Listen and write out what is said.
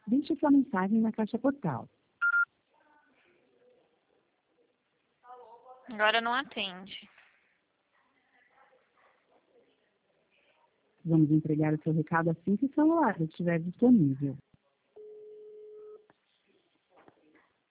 Deixe sua mensagem na caixa postal. Agora não atende. Vamos entregar o seu recado assim que o celular estiver disponível.